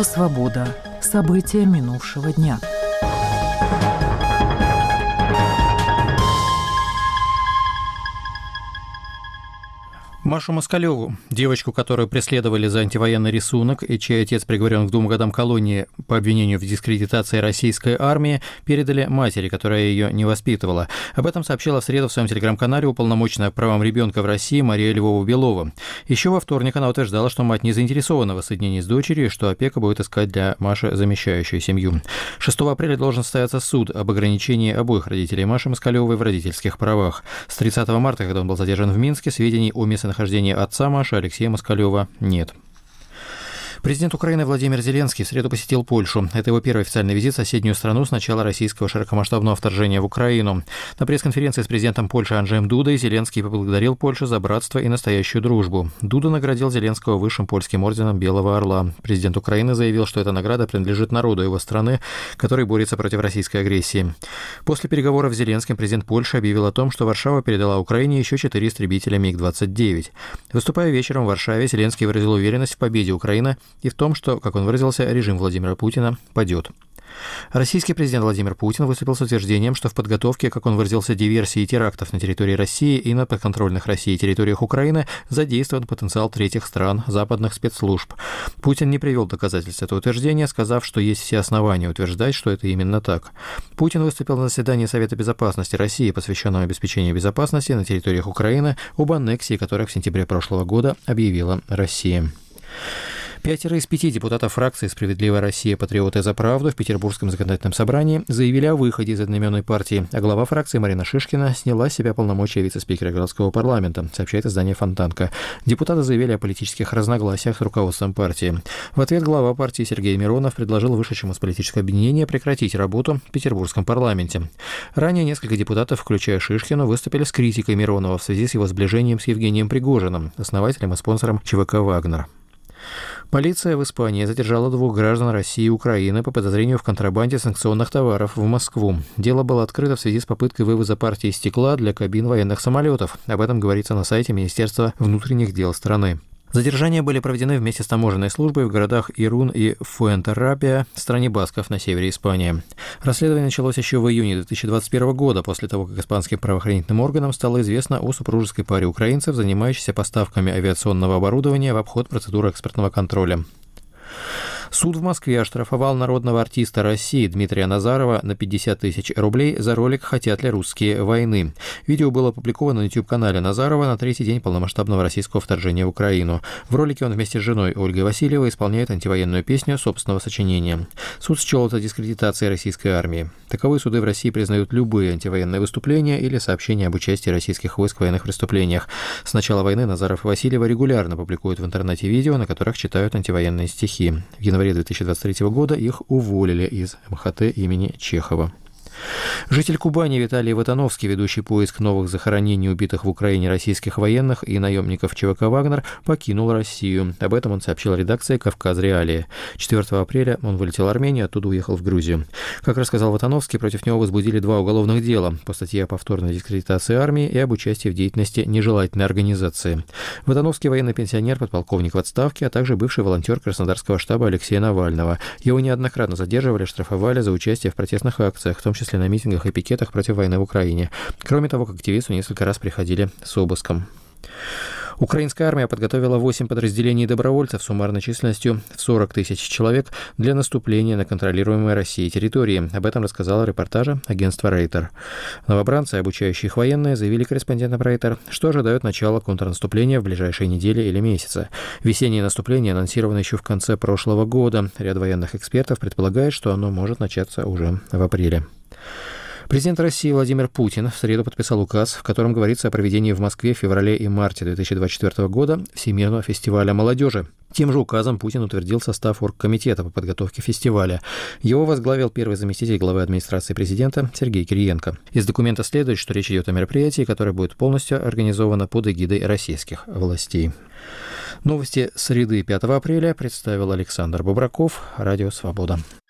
Радио «Свобода». События минувшего дня. Машу Москалеву, девочку, которую преследовали за антивоенный рисунок и чей отец приговорен к 2 годам колонии по обвинению в дискредитации российской армии, передали матери, которая ее не воспитывала. Об этом сообщила в среду в своем телеграм-канале уполномоченная по правам ребенка в России Мария Львова-Белова. Еще во вторник она утверждала, что мать не заинтересована в воссоединении с дочерью и что опека будет искать для Маши замещающую семью. 6 апреля должен состояться суд об ограничении обоих родителей Маши Москалевой в родительских правах. С 30 марта, когда он был задержан в Минске, сведений о местонахождении отца Маши Алексея Москалева нет. Президент Украины Владимир Зеленский в среду посетил Польшу. Это его первый официальный визит в соседнюю страну с начала российского широкомасштабного вторжения в Украину. На пресс-конференции с президентом Польши Анджеем Дудой Зеленский поблагодарил Польшу за братство и настоящую дружбу. Дуда наградил Зеленского высшим польским орденом Белого Орла. Президент Украины заявил, что эта награда принадлежит народу его страны, который борется против российской агрессии. После переговоров с Зеленским президент Польши объявил о том, что Варшава передала Украине еще 4 истребителя МиГ-29. Выступая вечером в Варшаве, Зеленский выразил уверенность в победе Украины и в том, что, как он выразился, режим Владимира Путина падет. Российский президент Владимир Путин выступил с утверждением, что в подготовке, как он выразился, диверсии и терактов на территории России и на подконтрольных России территориях Украины задействован потенциал третьих стран, западных спецслужб. Путин не привел доказательств этого утверждения, сказав, что есть все основания утверждать, что это именно так. Путин выступил на заседании Совета безопасности России, посвященном обеспечению безопасности на территориях Украины, об аннексии которых в сентябре прошлого года объявила Россия. 5 из 5 депутатов фракции «Справедливая Россия. Патриоты за правду» в Петербургском законодательном собрании заявили о выходе из одноименной партии, а глава фракции Марина Шишкина сняла с себя полномочия вице-спикера городского парламента, сообщает издание «Фонтанка». Депутаты заявили о политических разногласиях с руководством партии. В ответ глава партии Сергей Миронов предложил вышедшему из политического объединения прекратить работу в Петербургском парламенте. Ранее несколько депутатов, включая Шишкину, выступили с критикой Миронова в связи с его сближением с Евгением Пригожиным, основателем и спонсором ЧВК «Вагнер». Полиция в Испании задержала 2 граждан России и Украины по подозрению в контрабанде санкционных товаров в Москву. Дело было открыто в связи с попыткой вывоза партии стекла для кабин военных самолетов. Об этом говорится на сайте Министерства внутренних дел страны. Задержания были проведены вместе с таможенной службой в городах Ирун и Фуэнтеррабия, стране басков на севере Испании. Расследование началось еще в июне 2021 года, после того, как испанским правоохранительным органам стало известно о супружеской паре украинцев, занимающейся поставками авиационного оборудования в обход процедуры экспортного контроля. Суд в Москве оштрафовал народного артиста России Дмитрия Назарова на 50 тысяч рублей за ролик «Хотят ли русские войны?». Видео было опубликовано на YouTube-канале Назарова на 3-й день полномасштабного российского вторжения в Украину. В ролике он вместе с женой Ольгой Васильевой исполняет антивоенную песню собственного сочинения. Суд счел это дискредитацией российской армии. Таковые суды в России признают любые антивоенные выступления или сообщения об участии российских войск в военных преступлениях. С начала войны Назаров и Васильева регулярно публикуют в интернете видео, на которых читают антивоенные стихи. В январе 2023 года их уволили из МХТ имени Чехова. Житель Кубани Виталий Ватановский, ведущий поиск новых захоронений убитых в Украине российских военных и наемников ЧВК «Вагнер», покинул Россию. Об этом он сообщил редакции «Кавказ Реалии». 4 апреля он вылетел в Армению, оттуда уехал в Грузию. Как рассказал Ватановский, против него возбудили 2 уголовных дела по статье о повторной дискредитации армии и об участии в деятельности нежелательной организации. Ватановский – военный пенсионер, подполковник в отставке, а также бывший волонтер Краснодарского штаба Алексея Навального. Его неоднократно задерживали, штрафовали за участие в протестных акциях, в том числе на митингах и пикетах против войны в Украине. Кроме того, к активисту несколько раз приходили с обыском. Украинская армия подготовила 8 подразделений добровольцев суммарной численностью в 40 тысяч человек для наступления на контролируемые Россией территории. Об этом рассказало репортаже агентства Рейтер. Новобранцы, обучающие их военные, заявили корреспондентам Рейтер, что ожидают начала контрнаступления в ближайшие недели или месяцы. Весеннее наступление анонсировано еще в конце прошлого года. Ряд военных экспертов предполагает, что оно может начаться уже в апреле. Президент России Владимир Путин в среду подписал указ, в котором говорится о проведении в Москве в феврале и марте 2024 года Всемирного фестиваля молодежи. Тем же указом Путин утвердил состав оргкомитета по подготовке фестиваля. Его возглавил первый заместитель главы администрации президента Сергей Кириенко. Из документа следует, что речь идет о мероприятии, которое будет полностью организовано под эгидой российских властей. Новости среды 5 апреля представил Александр Бобраков, Радио «Свобода».